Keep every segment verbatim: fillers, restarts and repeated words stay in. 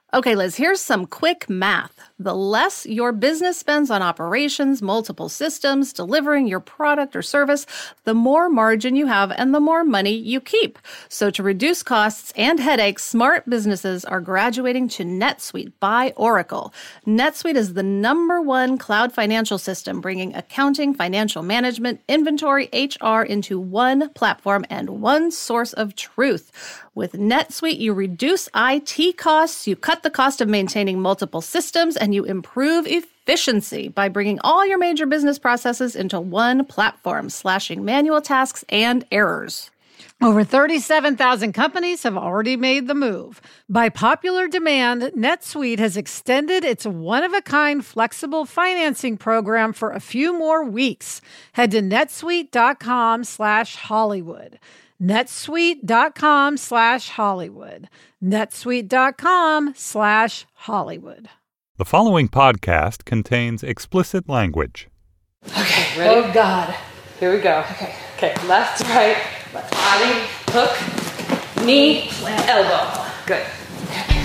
Okay, Liz, here's some quick math. The less your business spends on operations, multiple systems, delivering your product or service, the more margin you have and the more money you keep. So to reduce costs and headaches, smart businesses are graduating to NetSuite by Oracle. NetSuite is the number one cloud financial system, bringing accounting, financial management, inventory, H R into one platform and one source of truth. With NetSuite, you reduce I T costs, you cut the cost of maintaining multiple systems, and you improve efficiency by bringing all your major business processes into one platform, slashing manual tasks and errors. Over thirty-seven thousand companies have already made the move. By popular demand, NetSuite has extended its one-of-a-kind flexible financing program for a few more weeks. Head to netsuite.com slash Hollywood. netsuite.com slash Hollywood. netsuite.com slash Hollywood. The following podcast contains explicit language. Okay, ready? Oh, God. Here we go. Okay. Okay, left, right, left body, hook, knee, elbow. Good. Okay.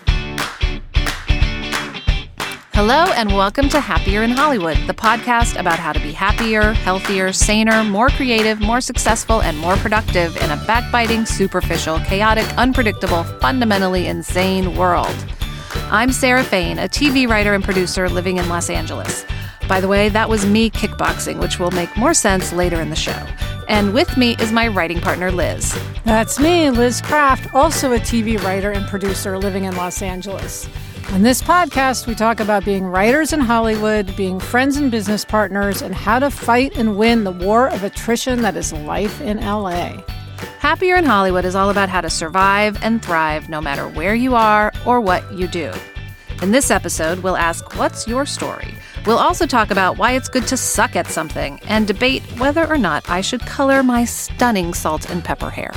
Hello and welcome to Happier in Hollywood, the podcast about how to be happier, healthier, saner, more creative, more successful, and more productive in a backbiting, superficial, chaotic, unpredictable, fundamentally insane world. I'm Sarah Fain, a T V writer and producer living in Los Angeles. By the way, that was me kickboxing, which will make more sense later in the show. And with me is my writing partner, Liz. That's me, Liz Craft, also a T V writer and producer living in Los Angeles. On this podcast, we talk about being writers in Hollywood, being friends and business partners, and how to fight and win the war of attrition that is life in L A. Happier in Hollywood is all about how to survive and thrive no matter where you are or what you do. In this episode, we'll ask, what's your story? We'll also talk about why it's good to suck at something and debate whether or not I should color my stunning salt and pepper hair.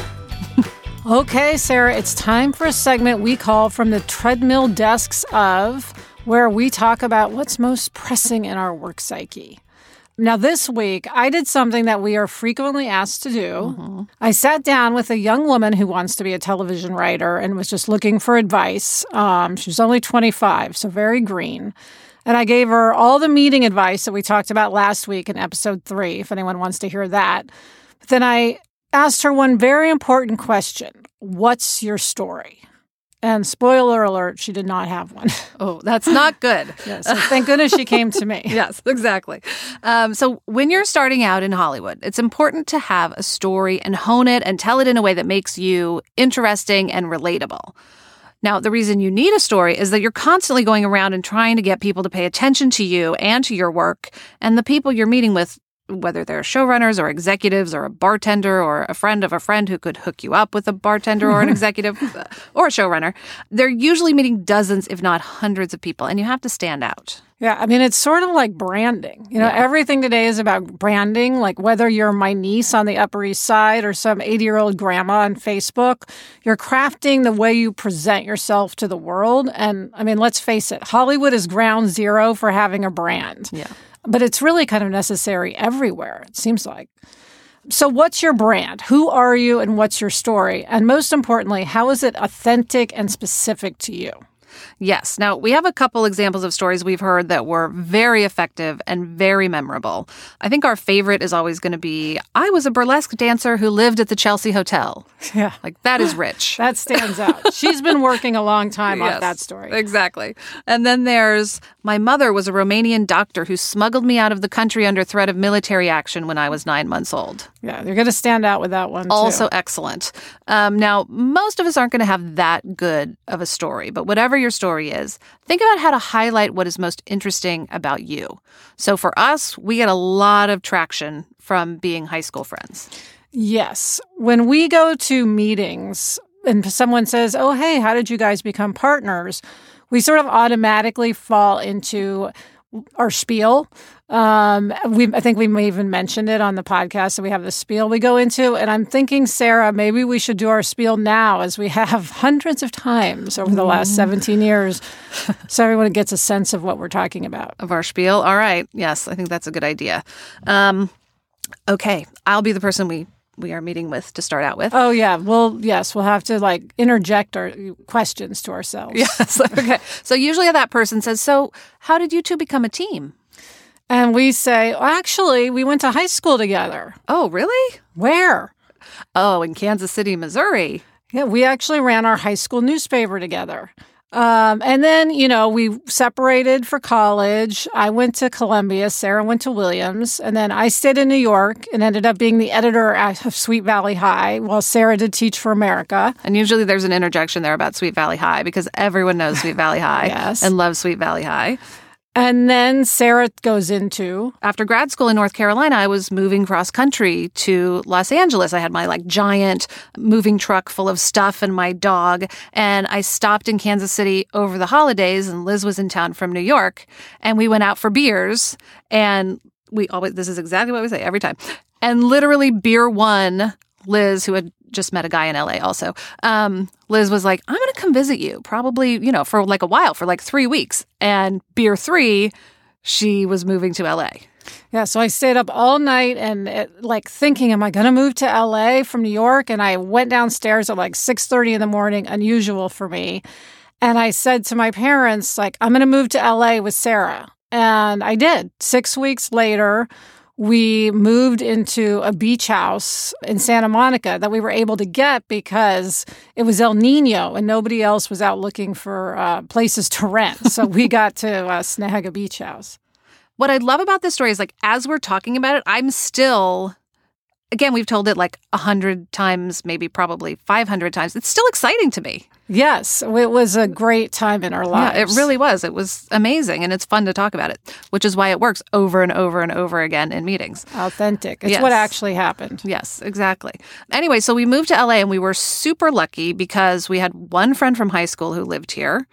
Okay, Sarah, it's time for a segment we call From the Treadmill Desks of, where we talk about what's most pressing in our work psyche. Now, this week, I did something that we are frequently asked to do. Mm-hmm. I sat down with a young woman who wants to be a television writer and was just looking for advice. Um, she was only twenty-five, so very green. And I gave her all the meeting advice that we talked about last week in episode three, if anyone wants to hear that. But then I asked her one very important question. What's your story? And spoiler alert, she did not have one. Oh, that's not good. Yes, so thank goodness she came to me. Yes, exactly. Um, so when you're starting out in Hollywood, it's important to have a story and hone it and tell it in a way that makes you interesting and relatable. Now, the reason you need a story is that you're constantly going around and trying to get people to pay attention to you and to your work, and the people you're meeting with, whether they're showrunners or executives or a bartender or a friend of a friend who could hook you up with a bartender or an executive or a showrunner, they're usually meeting dozens, if not hundreds of people, and you have to stand out. Yeah, I mean, it's sort of like branding. You know, yeah. Everything today is about branding, like whether you're my niece on the Upper East Side or some eighty-year-old grandma on Facebook, you're crafting the way you present yourself to the world. And, I mean, let's face it, Hollywood is ground zero for having a brand. Yeah. But it's really kind of necessary everywhere, it seems like. So what's your brand? Who are you and what's your story? And most importantly, how is it authentic and specific to you? Yes. Now, we have a couple examples of stories we've heard that were very effective and very memorable. I think our favorite is always going to be, I was a burlesque dancer who lived at the Chelsea Hotel. Yeah. Like, that is rich. That stands out. She's been working a long time yes, on that story. Exactly. And then there's, my mother was a Romanian doctor who smuggled me out of the country under threat of military action when I was nine months old. Yeah, you're going to stand out with that one, too. Also excellent. Um, now, most of us aren't going to have that good of a story, but whatever your story is, think about how to highlight what is most interesting about you. So for us, we get a lot of traction from being high school friends. Yes. When we go to meetings and someone says, oh, hey, how did you guys become partners? We sort of automatically fall into our spiel. Um, we, I think we may even mentioned it on the podcast that we have the spiel we go into. And I'm thinking, Sarah, maybe we should do our spiel now as we have hundreds of times over the last seventeen years. So everyone gets a sense of what we're talking about. Of our spiel? All right. Yes, I think that's a good idea. Um, okay. I'll be the person we we are meeting with to start out with. Oh, yeah. Well, yes, we'll have to like interject our questions to ourselves. Yes. Okay. So usually that person says, so how did you two become a team? And we say, well, actually, we went to high school together. Oh, really? Where? Oh, in Kansas City, Missouri. Yeah, we actually ran our high school newspaper together. Um, and then, you know, we separated for college. I went to Columbia. Sarah went to Williams. And then I stayed in New York and ended up being the editor of Sweet Valley High while Sarah did Teach for America. And usually there's an interjection there about Sweet Valley High because everyone knows Sweet Valley High Yes. and loves Sweet Valley High. And then Sarah goes into... After grad school in North Carolina, I was moving cross country to Los Angeles. I had my like giant moving truck full of stuff and my dog. And I stopped in Kansas City over the holidays and Liz was in town from New York. And we went out for beers. And we always, this is exactly what we say every time. And literally beer one, Liz, who had just met a guy in L A also. Um, Liz was like, I'm going to come visit you probably, you know, for like a while, for like three weeks. And beer three, she was moving to L A. Yeah, so I stayed up all night and it, like thinking, am I going to move to L A from New York? And I went downstairs at like six thirty in the morning, unusual for me. And I said to my parents, like, I'm going to move to L A with Sarah. And I did. Six weeks later, we moved into a beach house in Santa Monica that we were able to get because it was El Nino and nobody else was out looking for uh, places to rent. So we got to uh, snag a beach house. What I love about this story is like, as we're talking about it, I'm still, again, we've told it like a hundred times, maybe probably five hundred times. It's still exciting to me. Yes, it was a great time in our lives. Yeah, it really was. It was amazing, and it's fun to talk about it, which is why it works over and over and over again in meetings. Authentic. It's Yes. what actually happened. Yes, exactly. Anyway, so we moved to L A, and we were super lucky because we had one friend from high school who lived here,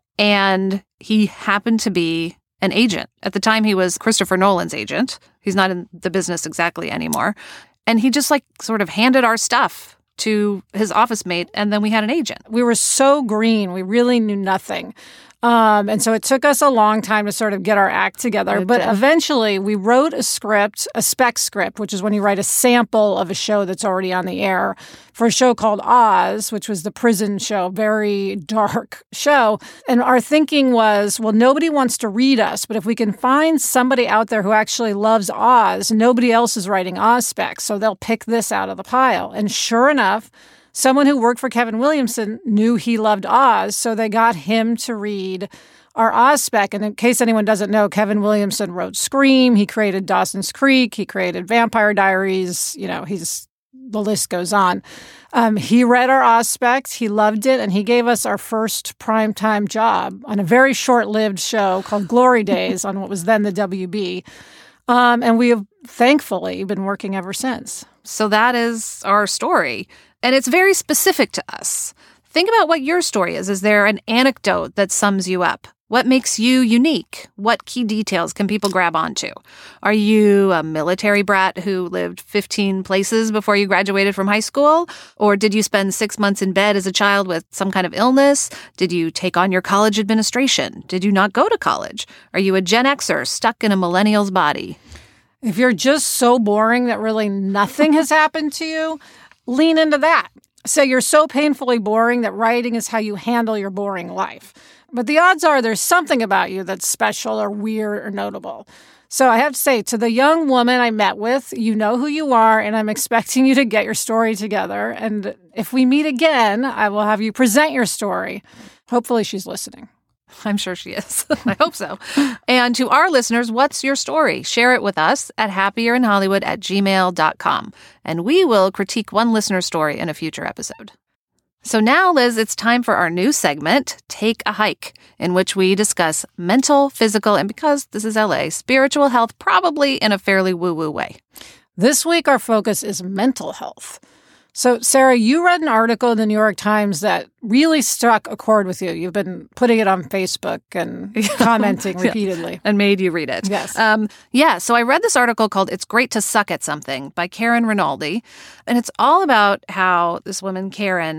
and he happened to be an agent. At the time, he was Christopher Nolan's agent. He's not in the business exactly anymore. And he just like sort of handed our stuff to his office mate, and then we had an agent. We were so green. We really knew nothing. Um, and so it took us a long time to sort of get our act together. It but did. eventually we wrote a script, a spec script, which is when you write a sample of a show that's already on the air, for a show called Oz, which was the prison show, very dark show. And our thinking was, well, nobody wants to read us, but if we can find somebody out there who actually loves Oz, nobody else is writing Oz specs, so they'll pick this out of the pile. And sure enough, someone who worked for Kevin Williamson knew he loved Oz, so they got him to read our Oz spec. And in case anyone doesn't know, Kevin Williamson wrote Scream. He created Dawson's Creek. He created Vampire Diaries. You know, he's the list goes on. Um, he read our Oz specs. He loved it, and he gave us our first primetime job on a very short-lived show called Glory Days on what was then the W B. Um, and we have thankfully been working ever since. So that is our story. And it's very specific to us. Think about what your story is. Is there an anecdote that sums you up? What makes you unique? What key details can people grab onto? Are you a military brat who lived fifteen places before you graduated from high school? Or did you spend six months in bed as a child with some kind of illness? Did you take on your college administration? Did you not go to college? Are you a Gen Xer stuck in a millennial's body? If you're just so boring that really nothing has happened to you, lean into that. Say you're so painfully boring that writing is how you handle your boring life. But the odds are there's something about you that's special or weird or notable. So I have to say, to the young woman I met with, you know who you are, and I'm expecting you to get your story together. And if we meet again, I will have you present your story. Hopefully she's listening. I'm sure she is. I hope so. And to our listeners, what's your story? Share it with us at happierinhollywood at gmail dot com. And we will critique one listener story in a future episode. So now, Liz, it's time for our new segment, Take a Hike, in which we discuss mental, physical, and because this is L A, spiritual health, probably in a fairly woo-woo way. This week, our focus is mental health. So, Sarah, you read an article in the New York Times that really struck a chord with you. You've been putting it on Facebook and commenting repeatedly. Yeah, and made you read it. Yes. Um, yeah, so I read this article called It's Great to Suck at Something by Karen Rinaldi. And it's all about how this woman, Karen,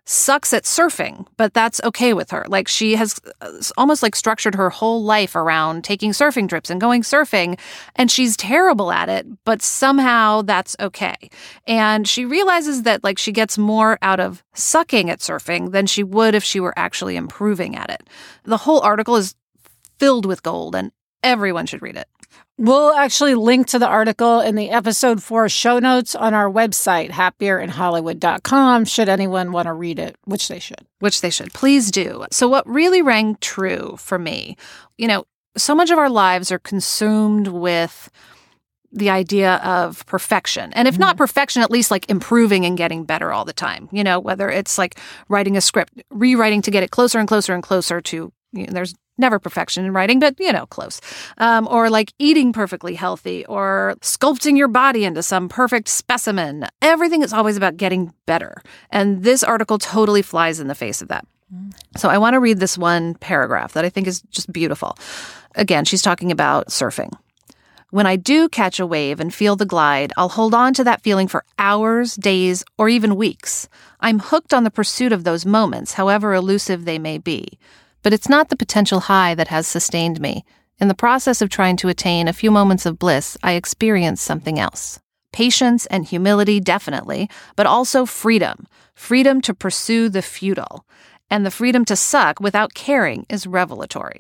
sucks at surfing, but that's okay with her. Like she has almost like structured her whole life around taking surfing trips and going surfing, and she's terrible at it, but somehow that's okay. And she realizes that like she gets more out of sucking at surfing than she would if she were actually improving at it. The whole article is filled with gold, and everyone should read it. We'll actually link to the article in the episode four show notes on our website, happier in hollywood dot com, should anyone want to read it, which they should. Which they should. Please do. So what really rang true for me, you know, so much of our lives are consumed with the idea of perfection. And if mm-hmm. not perfection, at least like improving and getting better all the time. You know, whether it's like writing a script, rewriting to get it closer and closer and closer to, you know, there's never perfection in writing, but, you know, close. Um, or like eating perfectly healthy or sculpting your body into some perfect specimen. Everything is always about getting better. And this article totally flies in the face of that. Mm. So I want to read this one paragraph that I think is just beautiful. Again, she's talking about surfing. When I do catch a wave and feel the glide, I'll hold on to that feeling for hours, days, or even weeks. I'm hooked on the pursuit of those moments, however elusive they may be. But it's not the potential high that has sustained me. In the process of trying to attain a few moments of bliss, I experience something else. Patience and humility, definitely, but also freedom. Freedom to pursue the futile. And the freedom to suck without caring is revelatory.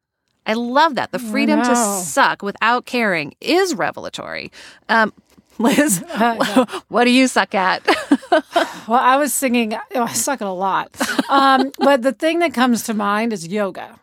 I love that. The freedom to suck without caring is revelatory. Um, Liz, what do you suck at? Well, I was singing, oh, I suck at a lot. Um, but the thing that comes to mind is yoga.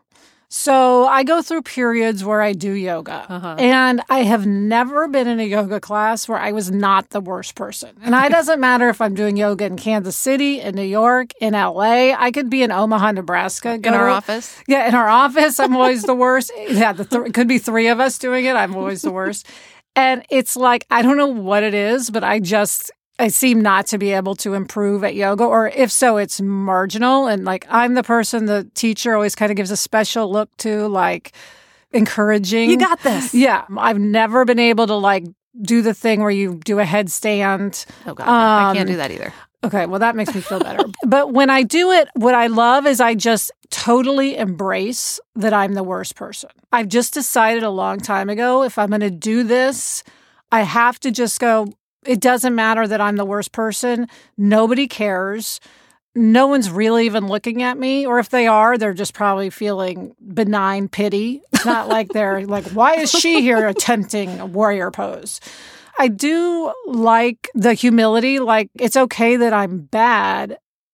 So I go through periods where I do yoga. Uh-huh. And I have never been in a yoga class where I was not the worst person. And it doesn't matter if I'm doing yoga in Kansas City, in New York, in L A. I could be in Omaha, Nebraska. In our office? Yeah, in our office, I'm always the worst. Yeah, the th- it could be three of us doing it. I'm always the worst. And it's like, I don't know what it is, but I just, I seem not to be able to improve at yoga. Or if so, it's marginal. And like, I'm the person the teacher always kind of gives a special look to, like encouraging. You got this. Yeah. I've never been able to like do the thing where you do a headstand. Oh, God. Um, I can't do that either. Okay, well, that makes me feel better. But when I do it, what I love is I just totally embrace that I'm the worst person. I've just decided a long time ago, if I'm going to do this, I have to just go, it doesn't matter that I'm the worst person. Nobody cares. No one's really even looking at me. Or if they are, they're just probably feeling benign pity. It's not like they're like, why is she here attempting a warrior pose? I do like the humility, like it's okay that I'm bad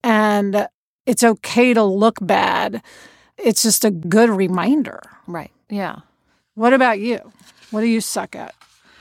and it's okay to look bad. It's just a good reminder. Right. Yeah. What about you? What do you suck at?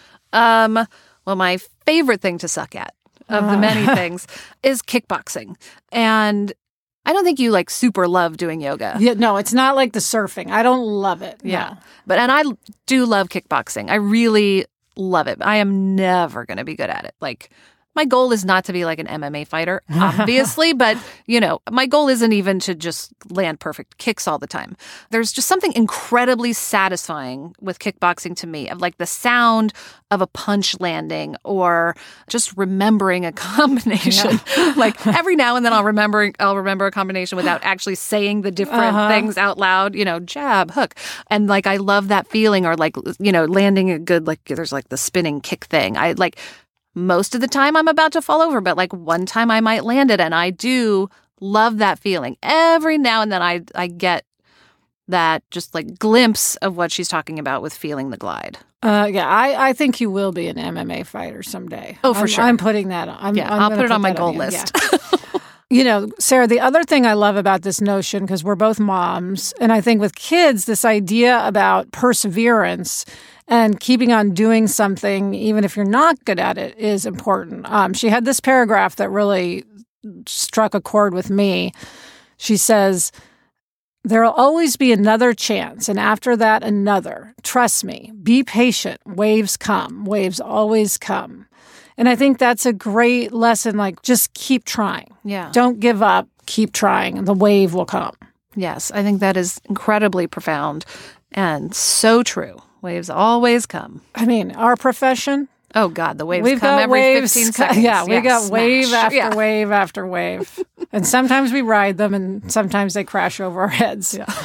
Um, well, my favorite thing to suck at of the many things is kickboxing. And I don't think you like super love doing yoga. Yeah, no, it's not like the surfing. I don't love it. Yeah. No. But, and I do love kickboxing. I really love it. I am never going to be good at it. Like, my goal is not to be like an M M A fighter, obviously, but, you know, my goal isn't even to just land perfect kicks all the time. There's just something incredibly satisfying with kickboxing to me, of like the sound of a punch landing or just remembering a combination. Yeah. Like every now and then I'll remember I'll remember a combination without actually saying the different uh-huh. things out loud, you know, jab, hook. And like I love that feeling, or like, you know, landing a good, like there's like the spinning kick thing. I like most of the time I'm about to fall over, but like one time I might land it, and I do love that feeling. Every now and then I I get that just like glimpse of what she's talking about with feeling the glide. Uh, yeah, I, I think you will be an M M A fighter someday. Oh, for I'm, sure. I'm putting that on. I'm, yeah, I'm I'll put it on put my goal on list. Yeah. You know, Sarah, the other thing I love about this notion, because we're both moms, and I think with kids, this idea about perseverance and keeping on doing something, even if you're not good at it, is important. Um, she had this paragraph that really struck a chord with me. She says, "There'll always be another chance, and after that, another. Trust me. Be patient. Waves come. Waves always come." And I think that's a great lesson, like just keep trying. Yeah. Don't give up. Keep trying, and the wave will come. Yes, I think that is incredibly profound and so true. Waves always come. I mean, our profession, Oh, God, the waves We've come got every waves. fifteen seconds. Yeah, we Yeah, got smash. wave after Yeah. wave after wave. And sometimes we ride them, and sometimes they crash over our heads. Yeah.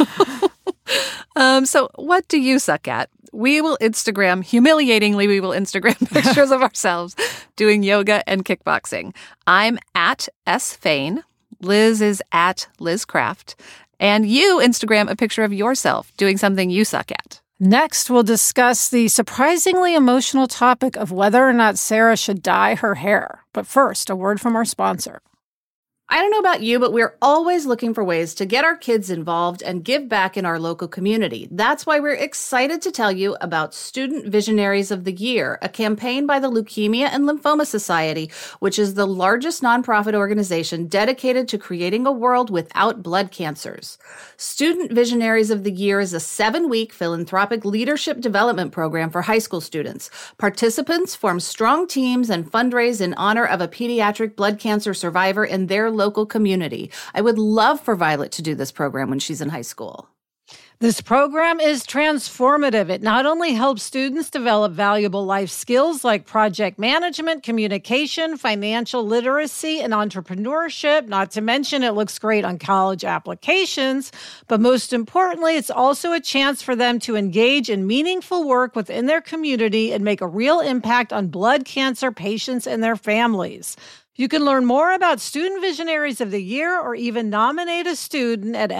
um, so what do you suck at? We will Instagram, humiliatingly, we will Instagram pictures of ourselves doing yoga and kickboxing. I'm at S Fain. Liz is at Liz Craft. And you Instagram a picture of yourself doing something you suck at. Next, we'll discuss the surprisingly emotional topic of whether or not Sarah should dye her hair. But first, a word from our sponsor. I don't know about you, but we're always looking for ways to get our kids involved and give back in our local community. That's why we're excited to tell you about Student Visionaries of the Year, a campaign by the Leukemia and Lymphoma Society, which is the largest nonprofit organization dedicated to creating a world without blood cancers. Student Visionaries of the Year is a seven-week philanthropic leadership development program for high school students. Participants form strong teams and fundraise in honor of a pediatric blood cancer survivor in their local community. I would love for Violet to do this program when she's in high school. This program is transformative. It not only helps students develop valuable life skills like project management, communication, financial literacy, and entrepreneurship, not to mention it looks great on college applications, but most importantly, it's also a chance for them to engage in meaningful work within their community and make a real impact on blood cancer patients and their families. You can learn more about Student Visionaries of the Year or even nominate a student at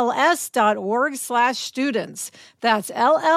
lls.org slash students. That's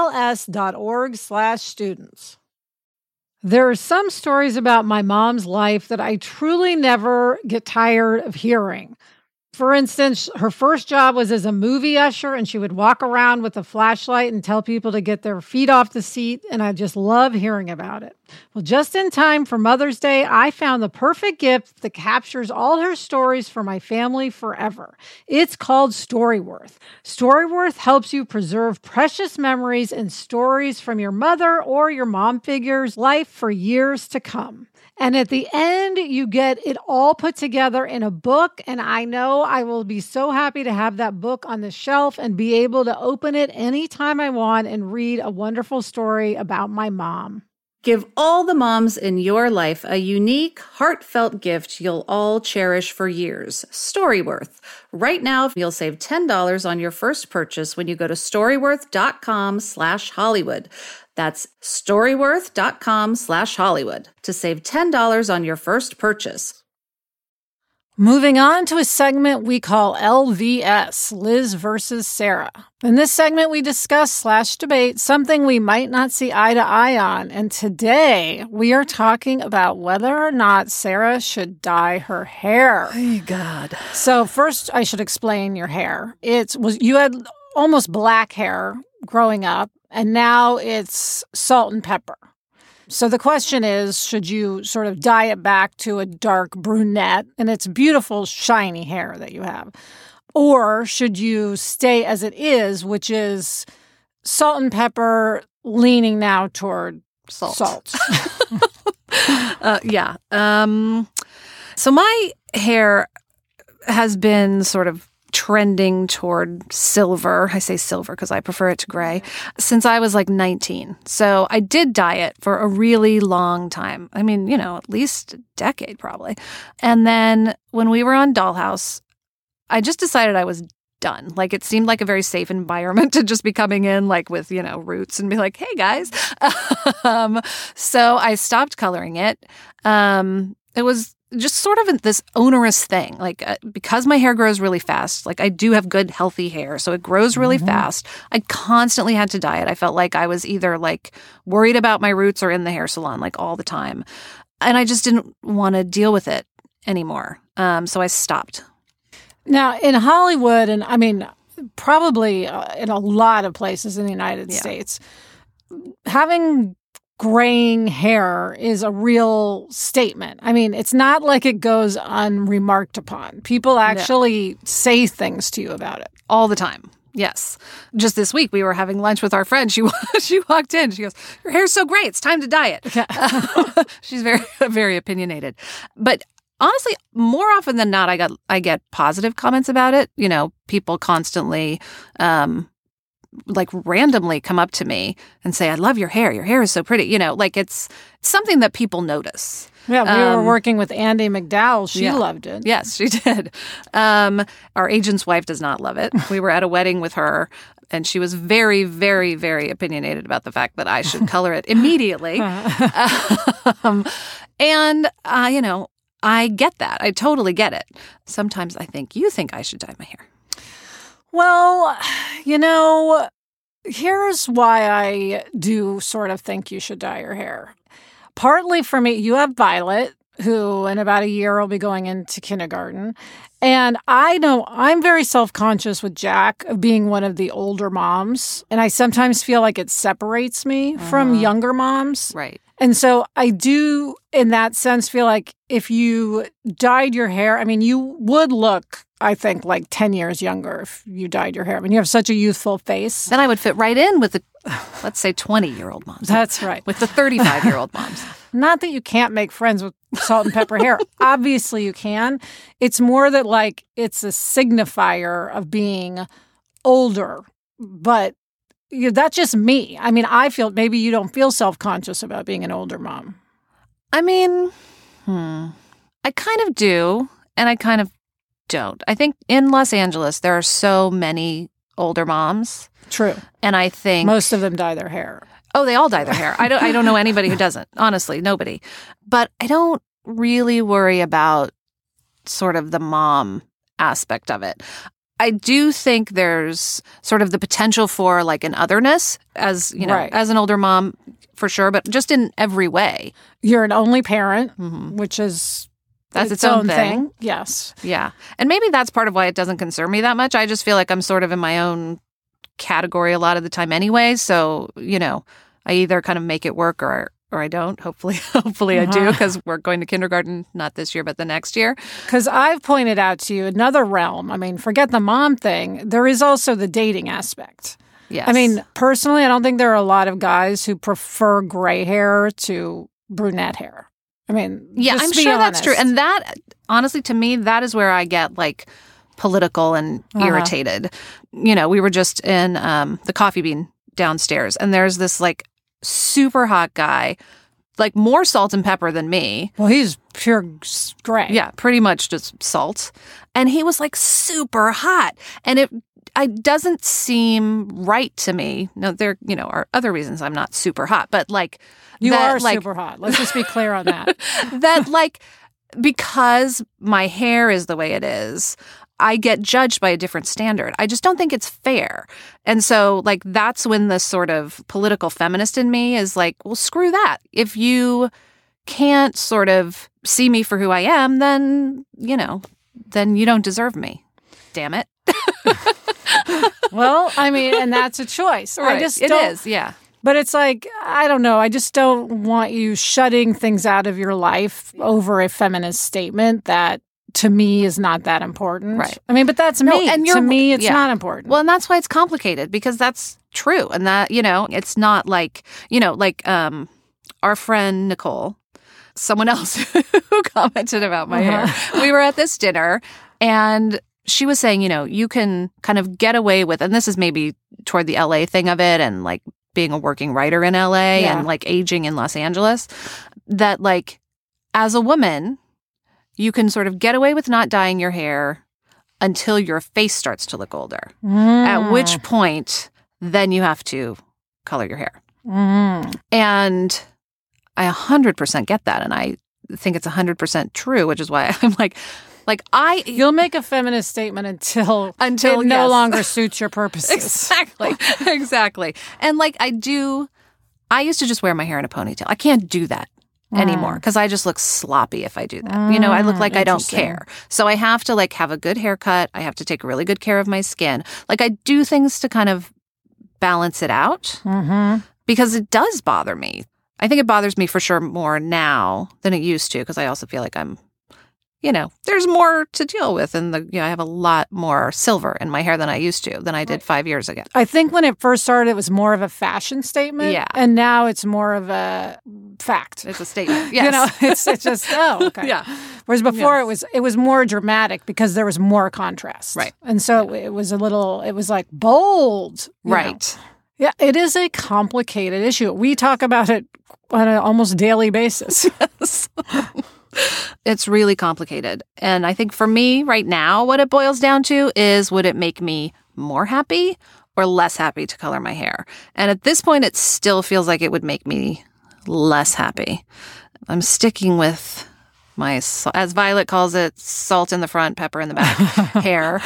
lls.org slash students. There are some stories about my mom's life that I truly never get tired of hearing. For instance, her first job was as a movie usher, and she would walk around with a flashlight and tell people to get their feet off the seat, and I just love hearing about it. Well, just in time for Mother's Day, I found the perfect gift that captures all her stories for my family forever. It's called Storyworth. Storyworth helps you preserve precious memories and stories from your mother or your mom figure's life for years to come. And at the end, you get it all put together in a book. And I know I will be so happy to have that book on the shelf and be able to open it anytime I want and read a wonderful story about my mom. Give all the moms in your life a unique, heartfelt gift you'll all cherish for years. Storyworth. Right now, you'll save ten dollars on your first purchase when you go to storyworth.com slash Hollywood. That's storyworth.com slash Hollywood to save ten dollars on your first purchase. Moving on to a segment we call L V S, Liz versus Sarah. In this segment, we discuss slash debate something we might not see eye to eye on. And today, we are talking about whether or not Sarah should dye her hair. Oh, God. So first, I should explain your hair. It was you had almost black hair growing up, and now it's salt and pepper. So the question is, should you sort of dye it back to a dark brunette, and it's beautiful, shiny hair that you have, or should you stay as it is, which is salt and pepper leaning now toward Salt. salt? uh, yeah. Um, so my hair has been sort of trending toward silver. I say silver because I prefer it to gray since I was like nineteen. So I did dye it for a really long time. I mean, you know, at least a decade probably. And then when we were on Dollhouse, I just decided I was done. Like it seemed like a very safe environment to just be coming in like with, you know, roots and be like, hey guys. um, so I stopped coloring it. Um, it was just sort of this onerous thing, like uh, because my hair grows really fast, like I do have good, healthy hair, so it grows really mm-hmm. fast. I constantly had to dye it. I felt like I was either like worried about my roots or in the hair salon like all the time. And I just didn't want to deal with it anymore. Um, so I stopped. Now, in Hollywood, and I mean, probably uh, in a lot of places in the United yeah. States, having graying hair is a real statement. I mean, it's not like it goes unremarked upon. People actually no. say things to you about it. All the time. Yes. Just this week, we were having lunch with our friend. She she walked in. She goes, your hair's so great. It's time to dye it. Okay. uh, she's very, very opinionated. But honestly, more often than not, I got I get positive comments about it. You know, people constantly um, like randomly come up to me and say, I love your hair. Your hair is so pretty. You know, like it's, it's something that people notice. Yeah, we um, were working with Andy McDowell. She yeah. loved it. Yes, she did. Um, our agent's wife does not love it. We were at a wedding with her, and she was very, very, very opinionated about the fact that I should color it immediately. um, and, uh, you know, I get that. I totally get it. Sometimes I think, you think I should dye my hair. Well, you know, here's why I do sort of think you should dye your hair. Partly for me, you have Violet, who in about a year will be going into kindergarten. And I know I'm very self-conscious with Jack of being one of the older moms. And I sometimes feel like it separates me uh-huh. from younger moms. Right. And so I do, in that sense, feel like if you dyed your hair, I mean, you would look, I think, like ten years younger if you dyed your hair. I mean, you have such a youthful face. Then I would fit right in with the, let's say, twenty-year-old moms. That's right. With the thirty-five-year-old moms. Not that you can't make friends with salt and pepper hair. Obviously you can. It's more that, like, it's a signifier of being older. But you know, that's just me. I mean, I feel maybe you don't feel self-conscious about being an older mom. I mean, hmm, I kind of do, and I kind of don't. I think in Los Angeles, there are so many older moms. True. And I think most of them dye their hair. Oh, they all dye their hair. I don't I don't know anybody who doesn't. Honestly, nobody. But I don't really worry about sort of the mom aspect of it. I do think there's sort of the potential for like an otherness as, you know, right. as an older mom for sure, but just in every way. You're an only parent, mm-hmm. which is That's its, its own, own thing. thing. Yes. Yeah. And maybe that's part of why it doesn't concern me that much. I just feel like I'm sort of in my own category a lot of the time anyway. So, you know, I either kind of make it work or or I don't. Hopefully, hopefully uh-huh. I do, because we're going to kindergarten not this year, but the next year. Because I've pointed out to you another realm. I mean, forget the mom thing. There is also the dating aspect. Yes. I mean, personally, I don't think there are a lot of guys who prefer gray hair to brunette hair. I mean, yeah, just I'm be sure honest. that's true. And that, honestly, to me, that is where I get like political and uh-huh. irritated. You know, we were just in um, the Coffee Bean downstairs, and there's this like super hot guy, like more salt and pepper than me. Well, he's pure gray. Yeah, pretty much just salt. And he was like super hot. And it it doesn't seem right to me. Now, there, you know, are other reasons I'm not super hot, but like you that, are like, super hot. Let's just be clear on that. That like because my hair is the way it is, I get judged by a different standard. I just don't think it's fair. And so, like, that's when the sort of political feminist in me is like, well, screw that. If you can't sort of see me for who I am, then, you know, then you don't deserve me. Damn it. Well, I mean, and that's a choice. Right. I just it don't, is, yeah. But it's like, I don't know. I just don't want you shutting things out of your life over a feminist statement that, to me, is not that important. Right. I mean, but that's no, me. And to me, it's yeah. not important. Well, and that's why it's complicated, because that's true. And that, you know, it's not like, you know, like um, our friend Nicole, someone else who commented about my uh-huh. hair. We were at this dinner, and she was saying, you know, you can kind of get away with, and this is maybe toward the L A thing of it, and like being a working writer in L A yeah. and like aging in Los Angeles, that like as a woman, you can sort of get away with not dyeing your hair until your face starts to look older, mm. at which point then you have to color your hair. Mm. And I one hundred percent get that. And I think it's one hundred percent true, which is why I'm like, like I... You'll make a feminist statement until, until it no yes. longer suits your purposes. Exactly. Exactly. And like I do, I used to just wear my hair in a ponytail. I can't do that anymore because I just look sloppy if I do that. Mm, you know, I look like I don't care. So I have to like have a good haircut. I have to take really good care of my skin. Like I do things to kind of balance it out mm-hmm. because it does bother me. I think it bothers me for sure more now than it used to, because I also feel like I'm, you know, there's more to deal with, and the you know I have a lot more silver in my hair than I used to, than I did five years ago. I think when it first started, it was more of a fashion statement. Yeah. And now it's more of a fact. It's a statement. Yes. You know, it's, it's just, oh, okay. Yeah. Whereas before Yes. it was it was more dramatic because there was more contrast. Right. And so it was a little, it was like bold. you Right. know. Yeah, it is a complicated issue. We talk about it on an almost daily basis. It's really complicated. And I think for me right now, what it boils down to is, would it make me more happy or less happy to color my hair? And at this point, it still feels like it would make me less happy. I'm sticking with my, sa- as Violet calls it, salt in the front, pepper in the back hair.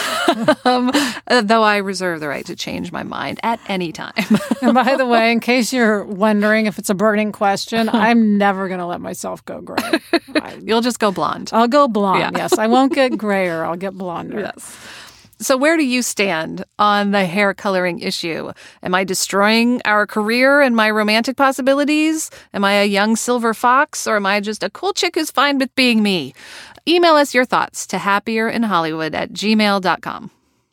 um, though I reserve the right to change my mind at any time. And by the way, in case you're wondering if it's a burning question, I'm never going to let myself go gray. I, You'll just go blonde. I'll go blonde, Yeah. yes. I won't get grayer. I'll get blonder. Yes. So where do you stand on the hair coloring issue? Am I destroying our career and my romantic possibilities? Am I a young silver fox, or am I just a cool chick who's fine with being me? Email us your thoughts to happierinhollywood at gmail dot com.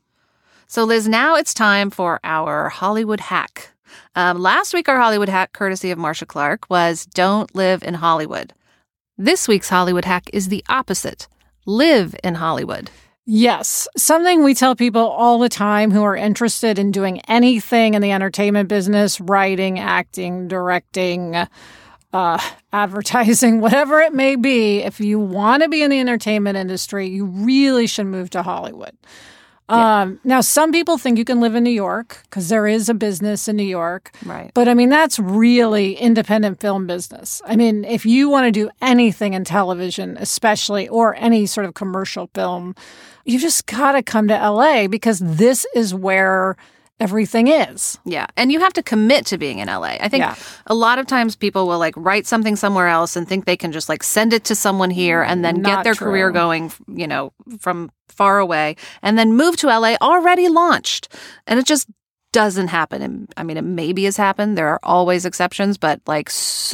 So Liz, now it's time for our Hollywood hack. Um, last week, our Hollywood hack, courtesy of Marcia Clark, was don't live in Hollywood. This week's Hollywood hack is the opposite. Live in Hollywood. Yes, something we tell people all the time who are interested in doing anything in the entertainment business, writing, acting, directing, uh, advertising, whatever it may be. If you want to be in the entertainment industry, you really should move to Hollywood. Yeah. Um, now, some people think you can live in New York because there is a business in New York. Right. But I mean, that's really independent film business. I mean, if you want to do anything in television, especially, or any sort of commercial film, you just got to come to L A because this is where everything is. Yeah. And you have to commit to being in L A. I think Yeah. a lot of times people will like write something somewhere else and think they can just like send it to someone here and then get Not their true. career going, you know, from far away and then move to L A already launched. And it just doesn't happen. And I mean, it maybe has happened. There are always exceptions, but like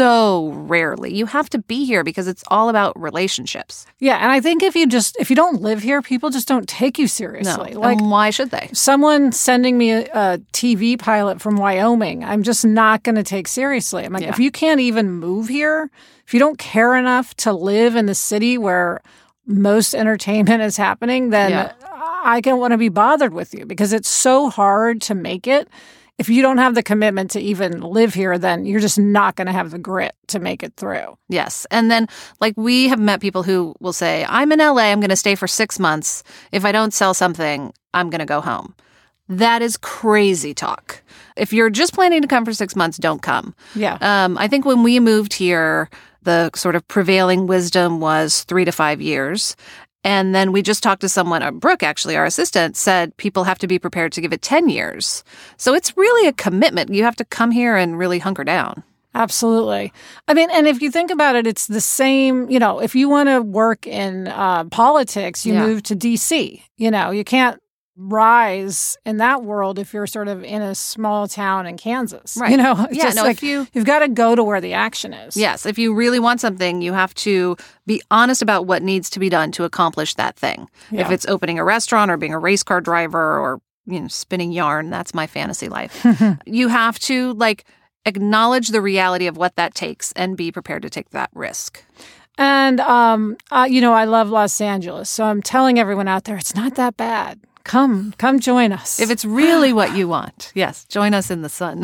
so rarely. You have to be here because it's all about relationships. Yeah. And I think if you just, if you don't live here, people just don't take you seriously. No. Like, and why should they? someone sending me a, a T V pilot from Wyoming, I'm just not going to take seriously. I'm like, Yeah. if you can't even move here, if you don't care enough to live in the city where most entertainment is happening, then Yeah. I don't want to be bothered with you because it's so hard to make it. If you don't have the commitment to even live here, then you're just not going to have the grit to make it through. Yes. And then, like, we have met people who will say, I'm in L A, I'm going to stay for six months. If I don't sell something, I'm going to go home. That is crazy talk. If you're just planning to come for six months, don't come. Yeah. Um, I think when we moved here, the sort of prevailing wisdom was three to five years. And then we just talked to someone, uh, Brooke, actually, our assistant, said people have to be prepared to give it ten years. So it's really a commitment. You have to come here and really hunker down. Absolutely. I mean, and if you think about it, it's the same, you know, if you want to work in uh, politics, you Yeah. move to D C. You know, you can't rise in that world if you're sort of in a small town in Kansas. Right. You know, it's Yeah, just no, like if you- you've got to go to where the action is. Yes, if you really want something, you have to be honest about what needs to be done to accomplish that thing. Yeah. If it's opening a restaurant or being a race car driver or, you know, spinning yarn, that's my fantasy life. You have to like acknowledge the reality of what that takes and be prepared to take that risk. And, um, uh, you know, I love Los Angeles. So I'm telling everyone out there, it's not that bad. Come, come join us. If it's really what you want, yes, join us in the sun.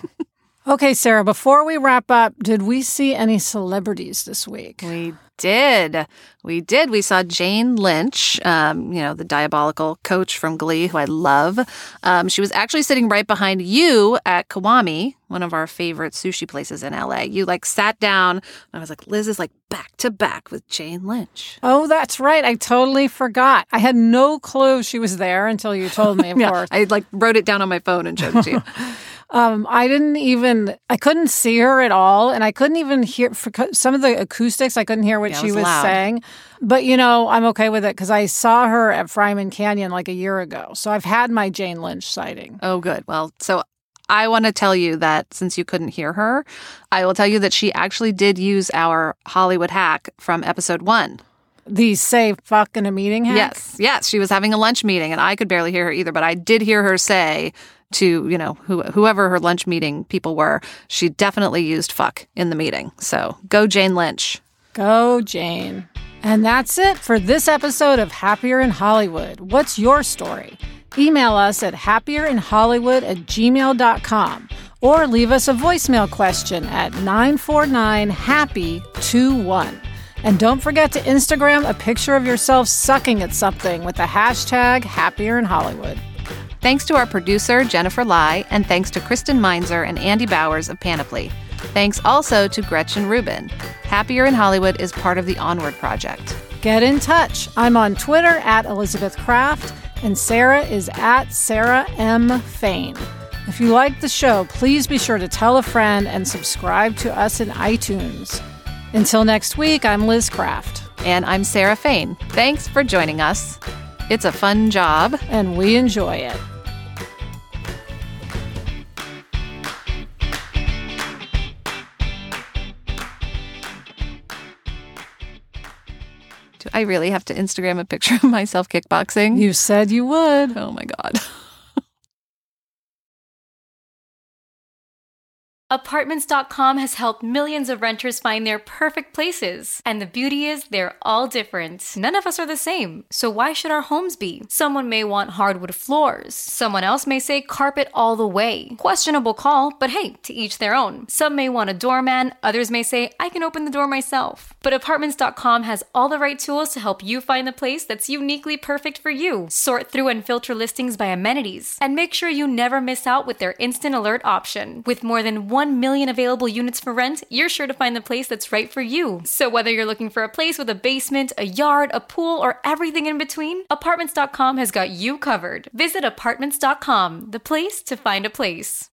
Okay, Sarah, before we wrap up, did we see any celebrities this week? We did. We did. We saw Jane Lynch, um, you know, the diabolical coach from Glee, who I love. Um, she was actually sitting right behind you at Kiwami, one of our favorite sushi places in L A. You like sat down, and I was like, Liz is like back to back with Jane Lynch. Oh, that's right. I totally forgot. I had no clue she was there until you told me, of Yeah, course. I like wrote it down on my phone and showed it to you. Um, I didn't even, I couldn't see her at all. And I couldn't even hear, for co- some of the acoustics, I couldn't hear what Yeah, it she was was loud. saying. But, you know, I'm okay with it because I saw her at Fryman Canyon like a year ago. So I've had my Jane Lynch sighting. Oh, good. Well, so I want to tell you that since you couldn't hear her, I will tell you that she actually did use our Hollywood hack from episode one. The say fuck in a meeting hack? Yes, yes. She was having a lunch meeting, and I could barely hear her either, but I did hear her say to, you know, who, whoever her lunch meeting people were, she definitely used fuck in the meeting. So go Jane Lynch. Go, Jane. And that's it for this episode of Happier in Hollywood. What's your story? Email us at happierinhollywood at gmail dot com or leave us a voicemail question at nine four nine, happy two one. And don't forget to Instagram a picture of yourself sucking at something with the hashtag Happier in Hollywood. Thanks to our producer, Jennifer Lai, and thanks to Kristen Meinzer and Andy Bowers of Panoply. Thanks also to Gretchen Rubin. Happier in Hollywood is part of the Onward Project. Get in touch. I'm on Twitter at Elizabeth Kraft, and Sarah is at Sarah M. Fain. If you like the show, please be sure to tell a friend and subscribe to us in iTunes. Until next week, I'm Liz Kraft. And I'm Sarah Fain. Thanks for joining us. It's a fun job. And we enjoy it. Do I really have to Instagram a picture of myself kickboxing? You said you would. Oh my God. Apartments dot com has helped millions of renters find their perfect places. And the beauty is, they're all different. None of us are the same. So why should our homes be? Someone may want hardwood floors. Someone else may say carpet all the way. Questionable call, but hey, to each their own. Some may want a doorman. Others may say, I can open the door myself. But Apartments dot com has all the right tools to help you find the place that's uniquely perfect for you. Sort through and filter listings by amenities. And make sure you never miss out with their instant alert option. With more than one million available units for rent, you're sure to find the place that's right for you. So whether you're looking for a place with a basement, a yard, a pool, or everything in between, Apartments dot com has got you covered. Visit Apartments dot com, the place to find a place.